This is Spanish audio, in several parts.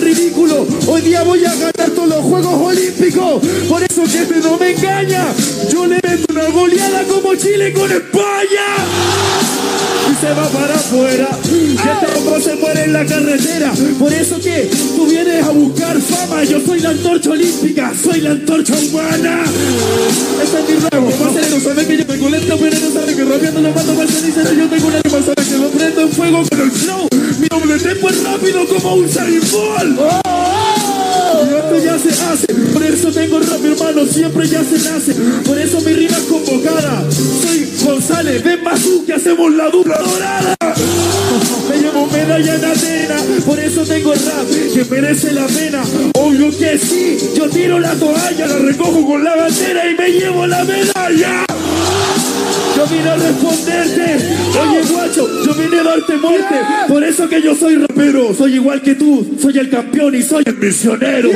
ridículo. Hoy día voy a ganar todos los Juegos Olímpicos. Por eso que no me engaña. Yo le meto una goleada como Chile con España. Y se va para afuera. Este hombre se muere en la carretera. Por eso que tú vienes a buscar fama. Yo soy la antorcha olímpica, soy la antorcha humana. Este es mi ramo, parcero. Sabe que yo tengo lento, pero no sabe que rapeando lo mato para el cenicero. Yo tengo una rima, sabe que lo prendo en fuego con el flow. Mi doble tempo es rápido como un Usain Bolt. Y esto ya se hace. Por eso tengo rap, hermano, siempre ya se nace. Por eso mi rima es convocada. Soy González, ven más tú que hacemos la dupla dorada. Me llevo medalla en Atena. Por eso tengo rap que merece la pena. Obvio que sí, yo tiro la toalla, la recojo con la bandera y me llevo la medalla. Yo vine a responderte. Oye, guacho, yo vine a darte muerte. Por eso que yo soy rapero. Soy igual que tú, soy el campeón y soy el misionero.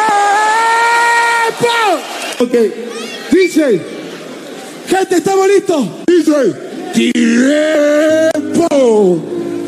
Ok, DJ, gente, ¿estamos listos? DJ, tiempo.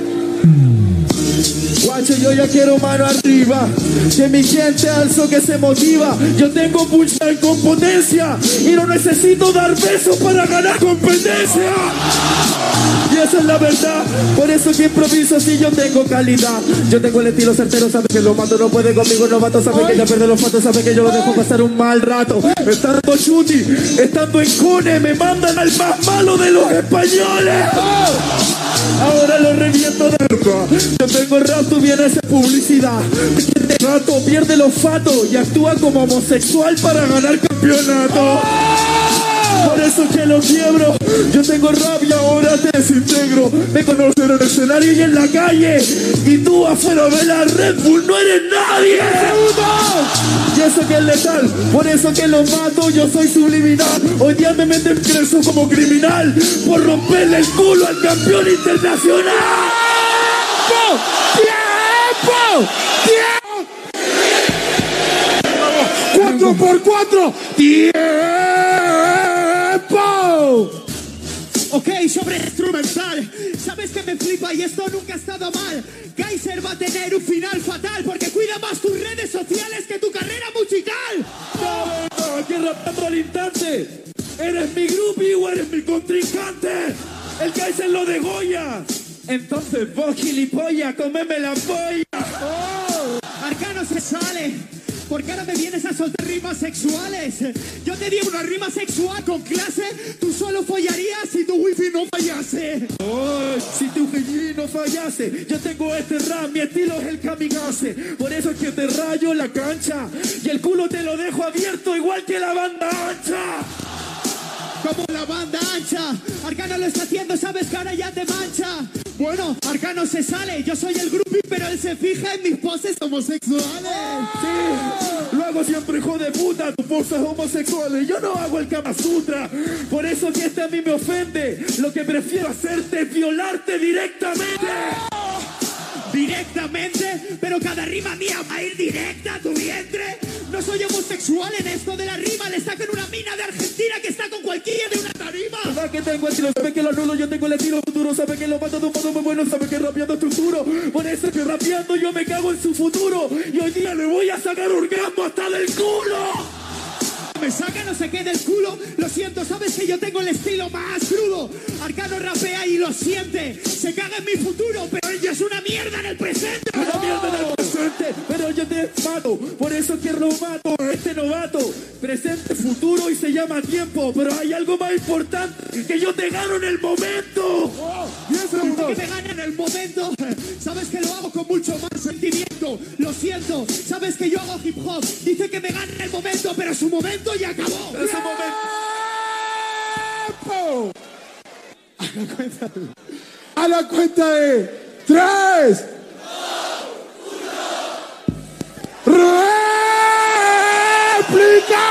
Guacho, yo ya quiero mano arriba. Que mi gente alzo que se motiva. Yo tengo punchline con potencia y no necesito dar besos para ganar competencia. Y esa es la verdad. Por eso que improviso si yo tengo calidad. Yo tengo el estilo certero, sabe que lo mato, no puede conmigo, novato. Sabe que ya pierde los fatos, sabe que yo lo dejo pasar un mal rato. Estando chuti, estando en Cone, me mandan al más malo de los españoles. Ahora lo reviento de roca. Yo tengo rap, tú vienes en publicidad. Este rato pierde los fatos y actúa como homosexual para ganar campeonato. Por eso que lo quiebro. Yo tengo rap y ahora te desintegro. Me conocen en el escenario y en la calle. Y tú afuera de la Red Bull no eres nadie. Y eso que es letal. Por eso que lo mato, yo soy subliminal. Hoy día me meten preso como criminal por romperle el culo al campeón internacional. ¡Tiempo! ¡Tiempo! 4x4. ¡Tiempo! Ok, sobre instrumental. Sabes que me flipa y esto nunca ha estado mal. Kaiser va a tener un final fatal porque cuida más tus redes sociales que tu carrera musical. No, aquí rapando al instante. ¿Eres mi groupie o eres mi contrincante? El Kaiser lo degolla. Entonces vos, gilipollas, comeme la polla. Arcano se sale. ¿Por qué ahora me vienes a soltar rimas sexuales? Yo te di una rima sexual con clase. Tú solo follarías si tu wifi no fallase. Oh, si tu wifi no fallase. Yo tengo este rap, mi estilo es el kamikaze. Por eso es que te rayo la cancha. Y el culo te lo dejo abierto igual que la banda ancha. Como la banda ancha. Arcano lo está haciendo, sabes que ahora ya te mancha. Bueno, Arcano se sale. Yo soy el groupie, pero él se fija en mis poses homosexuales. Sí, lo hago siempre, hijo de puta. Tus poses homosexuales. Yo no hago el Kama Sutra. Por eso que este a mí me ofende. Lo que prefiero hacerte es violarte directamente. Directamente, pero cada rima mía va a ir directa a tu vientre. No soy homosexual en esto de la rima. Le sacan una mina de Argentina que está con cualquiera de una tarima. Sabe que tengo estilo, sabe que lo nulo, yo tengo el estilo futuro. Sabe que lo mato de un modo muy bueno, sabe que rapeando estructuro. Por eso que rapeando yo me cago en su futuro. Y hoy día le voy a sacar orgasmo hasta del culo. Me saca no sé qué del culo. Lo siento, sabes que yo tengo el estilo más crudo. Arcano rapea y lo siente. Se caga en mi futuro, pero ella es una mierda en el presente. Una mierda en el presente, pero yo te mato. Por eso que lo mato, este novato. Presente, futuro y se llama tiempo. Pero hay algo más importante, que yo te gano en el momento. 10 segundos. Que me gane en el momento. Sabes que lo hago con mucho más sentimiento. Lo siento, sabes que yo hago hip hop. Dice que me gane en el momento, pero su momento ya acabó. Ese momento. A la cuenta de 3, 2, 1. ¡Réplica!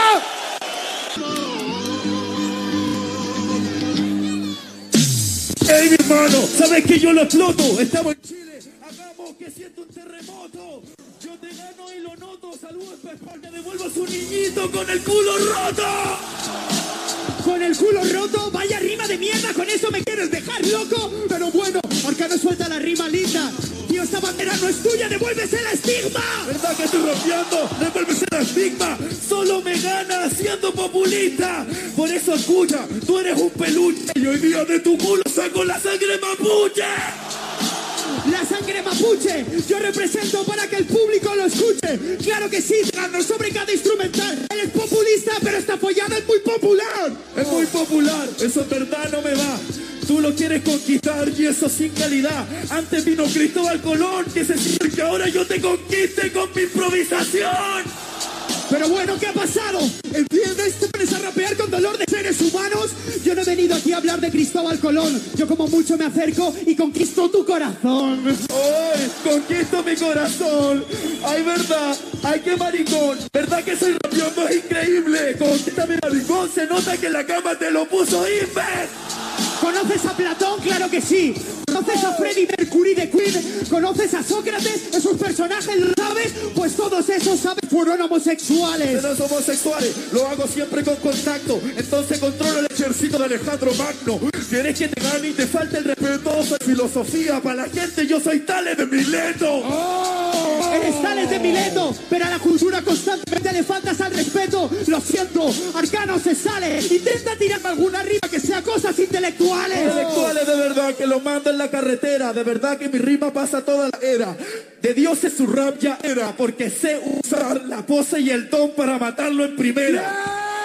Hey, mi hermano, sabes que yo lo exploto. Estamos en Chile, hagamos que siento un terremoto. Yo te gano y lo noto. Saludos, Pespón, te devuelvo a su niñito con el culo roto. Con el culo roto, vaya rima de mierda. Con eso me quieres dejar loco. Pero bueno, Arcano suelta la rima linda. Tío, Mario, esta bandera no es tuya, devuélvese el estigma. ¿Verdad que estoy rapeando? Devuélvese el estigma. Solo me gana siendo populista. Por eso escucha, tú eres un peluche y hoy día de tu culo saco la sangre mapuche. La sangre mapuche, yo represento para que el público lo escuche. Claro que sí, gano sobre cada instrumental. Él es populista, pero esta follada es muy popular. Es muy popular, eso en verdad no me va. Tú lo quieres conquistar y eso sin calidad. Antes vino Cristóbal Colón, que se siente que ahora yo te conquiste con mi improvisación. Pero bueno, ¿qué ha pasado? ¿Entiendes? Te pones a rapear con dolor de seres humanos. Yo no he venido aquí a hablar de Cristóbal Colón. Yo como mucho me acerco y conquisto tu corazón. ¡Ay! ¡Conquisto mi corazón! ¡Ay, verdad! ¡Ay, qué maricón! ¿Verdad que soy rapeando? ¡Es increíble! ¡Conquístame, maricón! Se nota que la cama te lo puso Inver. ¿Conoces a Platón? Claro que sí. ¿Conoces a Freddie Mercury de Queen? ¿Conoces a Sócrates? ¿Esos personajes lo sabes? Pues todos esos, ¿sabes? Fueron homosexuales. Pero somos homosexuales, lo hago siempre con contacto. Entonces controlo el ejército de Alejandro Magno. ¿Quieres que te gane y te falte el respeto? Soy filosofía para la gente, yo soy Tales de Mileto. Eres Tales de Mileto, pero a la cultura constantemente le faltas al respeto. Lo siento, Arcano se sale. Intenta tirarme alguna rima que sea cosas intelectuales. Intelectuales de verdad que lo mando en la carretera. De verdad que mi rima pasa toda la era. De Dios es su rap ya era, porque sé usar la pose y el don para matarlo en primera.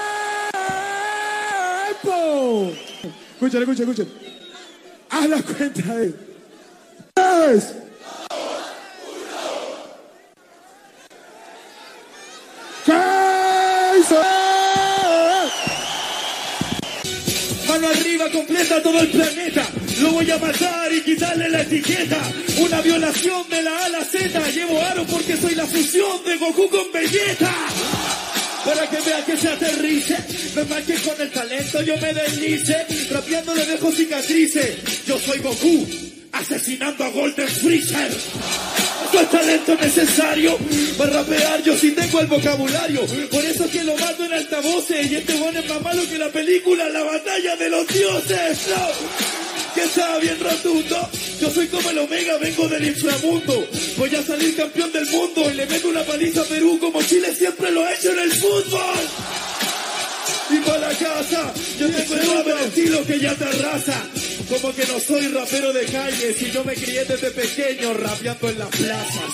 ¡Tiempo! Escuchen. Haz la cuenta de 3. Mano arriba, completa todo el planeta. Lo voy a matar y quitarle la etiqueta. Una violación de la A a la Z. Llevo aro porque soy la fusión de Goku con Vegeta. Para que vea que se aterrice. Me marque con el talento, yo me deslice. Rapeando le dejo cicatrices. Yo soy Goku, asesinando a Golden Freezer. Esto es talento necesario para rapear, yo sí tengo el vocabulario. Por eso es que lo mando en altavoces. Y este bueno es más malo que la película La Batalla de los Dioses. No, que está bien rotundo. Yo soy como el Omega, vengo del inframundo. Voy a salir campeón del mundo y le meto una paliza a Perú como Chile siempre lo ha hecho en el fútbol. Y para la casa, yo tengo el nuevo estilo que ya te arrasa. Como que no soy rapero de calle, si yo me crié desde pequeño rapeando en las plazas.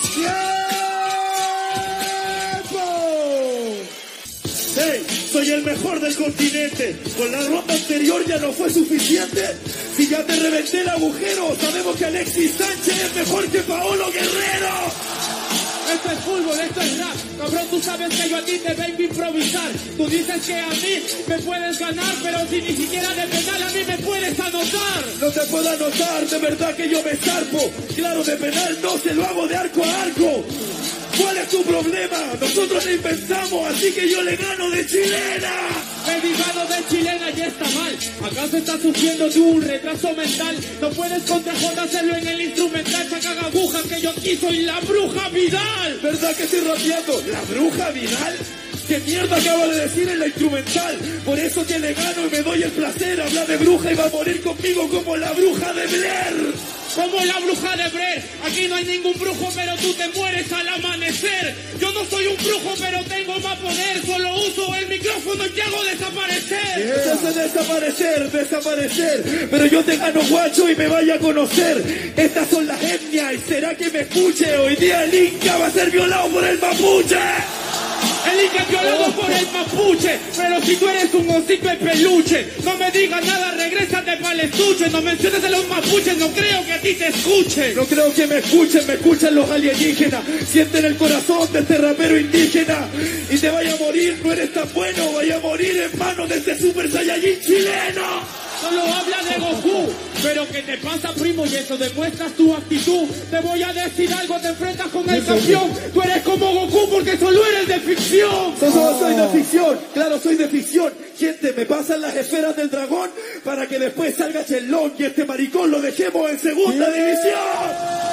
¡Tiempo! Hey, soy el mejor del continente. Con la ronda anterior ya no fue suficiente. Si ya te reventé el agujero, sabemos que Alexis Sánchez es mejor que Paolo Guerrero. Esto es fútbol, esto es rap. Cabrón, tú sabes que yo a ti te vengo a improvisar. Tú dices que a mí me puedes ganar, pero si ni siquiera de penal a mí me puedes anotar. No te puedo anotar, de verdad que yo me zarpo. Claro, de penal no, se lo hago de arco a arco. ¿Cuál es tu problema? Nosotros le inventamos, así que yo le gano de chilena. Baby, gano de chilena y está mal. ¿Acaso estás sufriendo de un retraso mental? No puedes contra J hacerlo en el instrumental. Saca agujas que yo aquí soy la bruja Vidal. ¿Verdad que estoy rapeando? ¿La bruja Vidal? ¿Qué mierda acabo de decir en la instrumental? Por eso que le gano y me doy el placer. Habla de bruja y va a morir conmigo como la bruja de Blair. Como la bruja de Blair. Aquí no hay ningún brujo, pero tú te mueres al amanecer. Yo no soy un brujo, pero tengo más poder. Solo uso el micrófono y te hago desaparecer. Eso es desaparecer. Pero yo te gano, guacho, y me vaya a conocer. Estas son las etnias y será que me escuche. Hoy día el Inca va a ser violado por el mapuche. El Inca violado por el mapuche. Pero si tú eres un osito de peluche, no me digas nada, regrésate pa'l estuche. No menciones a los mapuches, no creo que a ti te escuchen. No creo que me escuchan los alienígenas. Sienten el corazón de este rapero indígena. Y te vaya a morir, no eres tan bueno. Vaya a morir en manos de este Super Saiyajin chileno. Solo habla de Goku. Pero ¿qué te pasa, primo? Y eso demuestras tu actitud. Te voy a decir algo, te enfrentas con el campeón. Tú eres como Goku porque solo eres de ficción. Solo soy de ficción, claro, soy de ficción. Gente, me pasan las esferas del dragón para que después salga Chelón y este maricón lo dejemos en segunda división.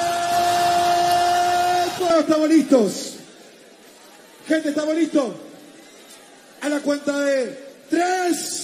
Todos estamos listos. Gente, ¿estamos listos? A la cuenta de 3.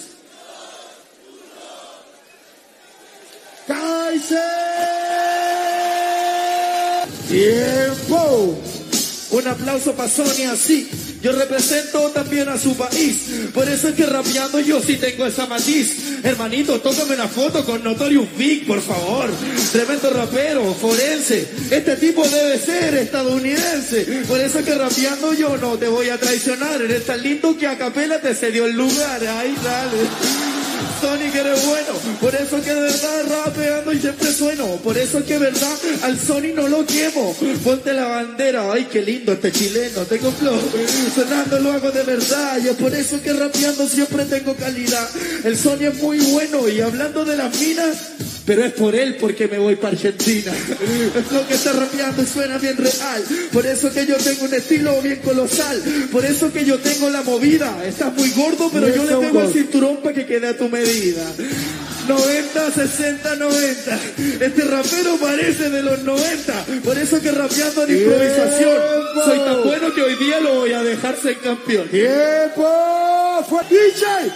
¡Kaiser! ¡Tiempo! Un aplauso para Sonia, sí. Yo represento también a su país. Por eso es que rapeando yo sí tengo esa matiz. Hermanito, tócame una foto con Notorious Big, por favor. Tremendo rapero, forense. Este tipo debe ser estadounidense. Por eso es que rapeando yo no te voy a traicionar. Eres tan lindo que a capela te cedió el lugar. Ahí, dale. Sonic, eres bueno, por eso que de verdad rapeando y siempre sueno, por eso que de verdad al Sonic no lo quemo. Ponte la bandera, ay qué lindo este chileno, tengo flow, sonando lo hago de verdad, y es por eso que rapeando siempre tengo calidad. El Sonic es muy bueno, y hablando de las minas, pero es por él porque me voy para Argentina. Es lo que está rapeando y suena bien real. Por eso que yo tengo un estilo bien colosal. Por eso que yo tengo la movida. Estás muy gordo, pero yo le pego el cinturón para que quede a tu medida. 90, 60, 90. Este rapero parece de los 90. Por eso que rapeando en improvisación. Soy tan bueno que hoy día lo voy a dejar ser campeón. ¡Tiempo! ¡Fue DJ!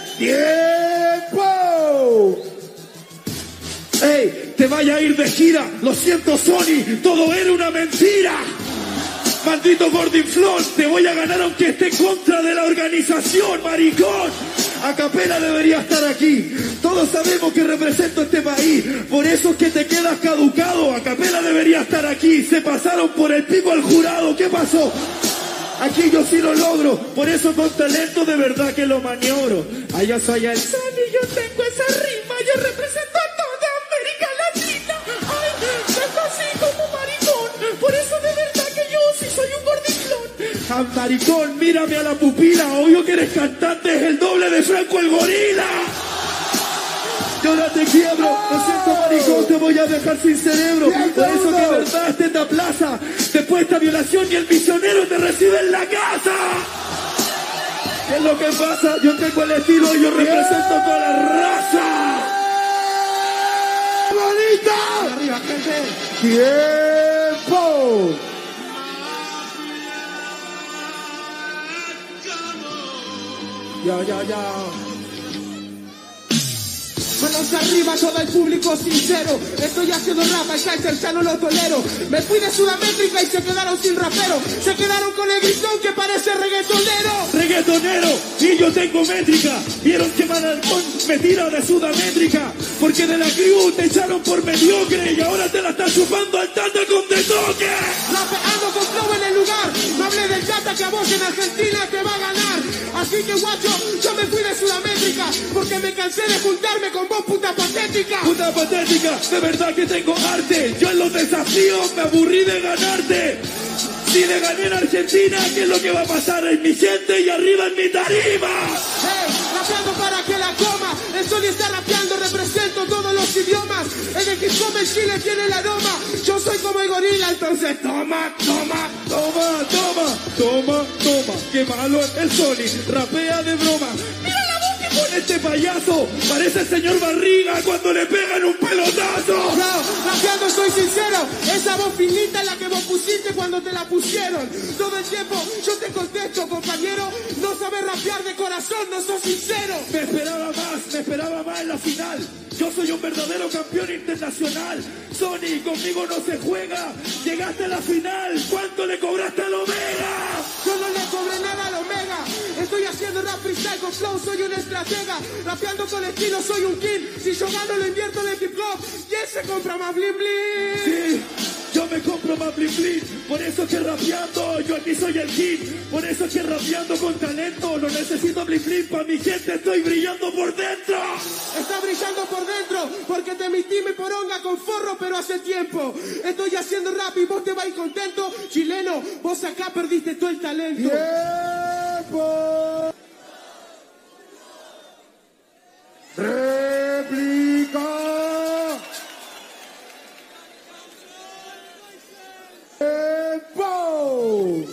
¡Tiempo! ¡Ey! Te vaya a ir de gira. Lo siento, Sony. Todo era una mentira. Maldito gordinflón. Te voy a ganar aunque esté en contra de la organización, maricón. A capela debería estar aquí. Todos sabemos que represento este país. Por eso es que te quedas caducado. A capela debería estar aquí. Se pasaron por el pico al jurado. ¿Qué pasó? Aquí yo sí lo logro. Por eso con talento de verdad que lo maniobro. Allá soy el Sony. Yo tengo esa rima. Yo represento a toda América Latina. Ay, vengo así como maricón. Por eso de verdad que yo sí soy un gordiflón. Ah, maricón, mírame a la pupila. Obvio que eres cantante. Es el doble de Franco el Gorila. Yo ahora te quiebro, lo siento maricón, te voy a dejar sin cerebro. Por eso que de verdad esté en la plaza. Después de esta violación y el misionero te recibe en la casa. ¿Qué es lo que pasa? Yo tengo el estilo y yo represento a toda la raza. ¡Bonita! Arriba, gente. ¡Tiempo! Ya. Manos arriba, todo el público sincero. Estoy haciendo rap, el Kaiser ya no lo tolero. Me fui de Sudamérica y se quedaron sin rapero. Se quedaron con el gritón que parece reggaetonero. Reggaetonero, y yo tengo métrica. Vieron que Malarcón me tira de Sudamérica. Porque de la crew te echaron por mediocre. Y ahora te la están chupando al Tata con de toque. Rapeando con flow en el lugar. No hablé del Tata que a vos en Argentina te va a ganar. Así que guacho, yo me fui de Sudamérica. Porque me cansé de juntarme con vos, puta patética. Puta patética, de verdad que tengo arte. Yo en los desafíos me aburrí de ganarte. Si le gané en Argentina, ¿qué es lo que va a pasar en mi gente y arriba en mi tarima? Rapeando para que la coma. El Sony está rapeando, represento todos los idiomas. En el hip hop en Chile tiene la aroma. Yo soy como el gorila, entonces toma. Qué malo es el Sony, rapea de broma. Mira la voz que pone este payaso. Parece el señor Barriga cuando le pegan un pelotazo. No, rapeando soy sincero. Esa voz finita es la que vos pusiste cuando te la pusieron. Todo el tiempo yo te contesto, compañero. No sabes rapear de corazón, no sos sincero. Me esperaba más en la final. Yo soy un verdadero campeón internacional. Sony, conmigo no se juega. Llegaste a la final. ¿Cuánto le cobraste al Omega? Yo no le cobré nada al Omega. Estoy haciendo rap freestyle con flow, soy un estratega. Rapeando con estilo, soy un king. Si yo gano, lo invierto en el hip hop. Y él se compra más bling bling. Sí, yo me compro más bling bling. Por eso que rapeando, yo aquí soy el king. Por eso que rapeando con talento, no necesito bling bling. Pa' mi gente estoy brillando por dentro. Está brillando por dentro, porque te emití mi poronga con forro, pero hace tiempo. Estoy haciendo rap y vos te vas contento. Chileno, vos acá perdiste todo el talento. ¡Tiempo! ¡Réplica! ¡Tiempo!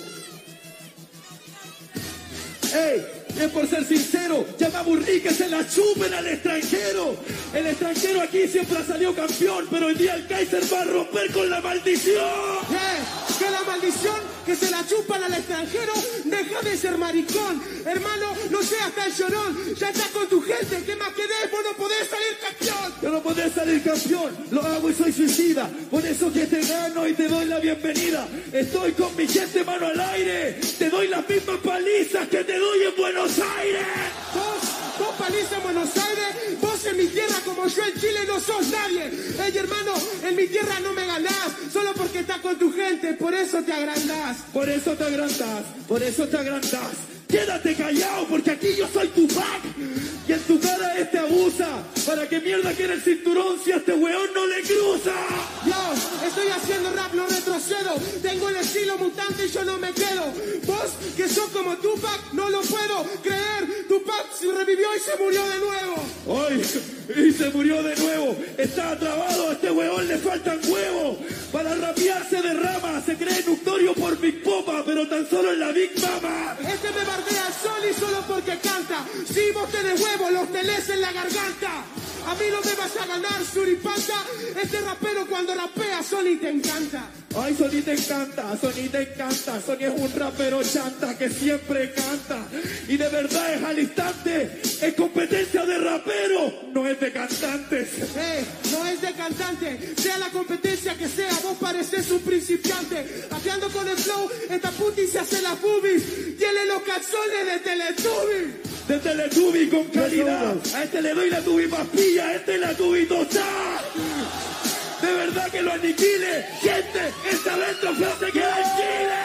¡Ey! Es por ser sincero, ya me aburrí que se la chupen al extranjero. El extranjero aquí siempre ha salido campeón, pero hoy día el Kaiser va a romper con la maldición. Que la maldición que se la chupan al extranjero, deja deja de ser maricón. Hermano, no seas tan llorón. Ya estás con tu gente, ¿qué más querés? Vos no podés salir campeón. Yo no podés salir campeón, lo hago y soy suicida. Por eso que te gano y te doy la bienvenida. Estoy con mi gente, mano al aire. Te doy las mismas palizas que te doy en Buenos Aires. Vos paliza en Buenos Aires, vos en mi tierra como yo en Chile no sos nadie. Ey, hermano, en mi tierra no me ganás, solo porque estás con tu gente, por eso te agrandás. Por eso te agrandás, por eso te agrandás. Quédate callado porque aquí yo soy Tupac. Y en tu cara este abusa. ¿Para qué mierda quiere el cinturón si a este weón no le cruza? Yo estoy haciendo rap, no retrocedo. Tengo el estilo mutante y yo no me quedo. Vos, que sos como Tupac, no lo puedo creer. Tupac se revivió y se murió de nuevo. ¡Ay! Y se murió de nuevo. Está trabado, a este weón le faltan huevos. Para rapear se derrama. Se cree Nuctorio por Big Popa, pero tan solo en la Big Mama. Este me bardea sol y solo porque canta. Si vos tenés huevos, los tenés en la garganta. A mí no me vas a ganar, suripanta. Este rapero cuando rapea, Sony te encanta. Ay, Sony te encanta, Sony te encanta. Sony es un rapero chanta que siempre canta. Y de verdad es al instante. Es competencia de rapero, no es de cantantes. No es de cantante, sea la competencia que sea, vos pareces un principiante. Rapeando con el flow, esta puti se hace las boobies. Tiene los calzones de Teletubby. De Teletubby con calidad. A este le doy la tubi pastilla, a este la tubi tostada. De verdad que lo aniquile. Gente, esta adentro frase que hay Chile.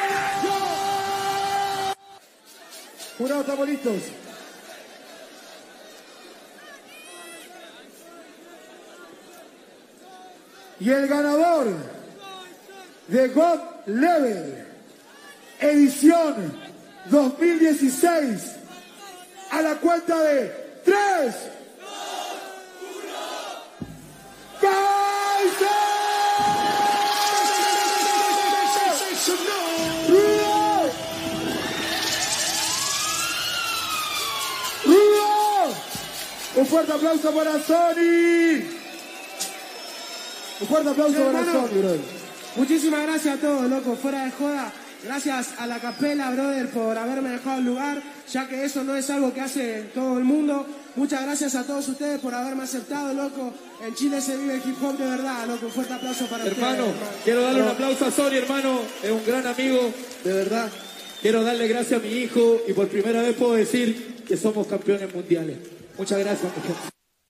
Jurado, estamos listos. Y el ganador de God Level, edición 2016, a la cuenta de 3, 2, 1. Un fuerte aplauso para Sony. Un fuerte aplauso para Sony, brother. Muchísimas gracias a todos, loco, fuera de joda. Gracias a la Capela, brother, por haberme dejado el lugar, ya que eso no es algo que hace todo el mundo. Muchas gracias a todos ustedes por haberme aceptado, loco. En Chile se vive el hip hop de verdad, loco. Un fuerte aplauso para ustedes. Hermano, quiero darle un aplauso a Sony, hermano. Es un gran amigo, de verdad. Quiero darle gracias a mi hijo y por primera vez puedo decir que somos campeones mundiales. Muchas gracias, mi gente.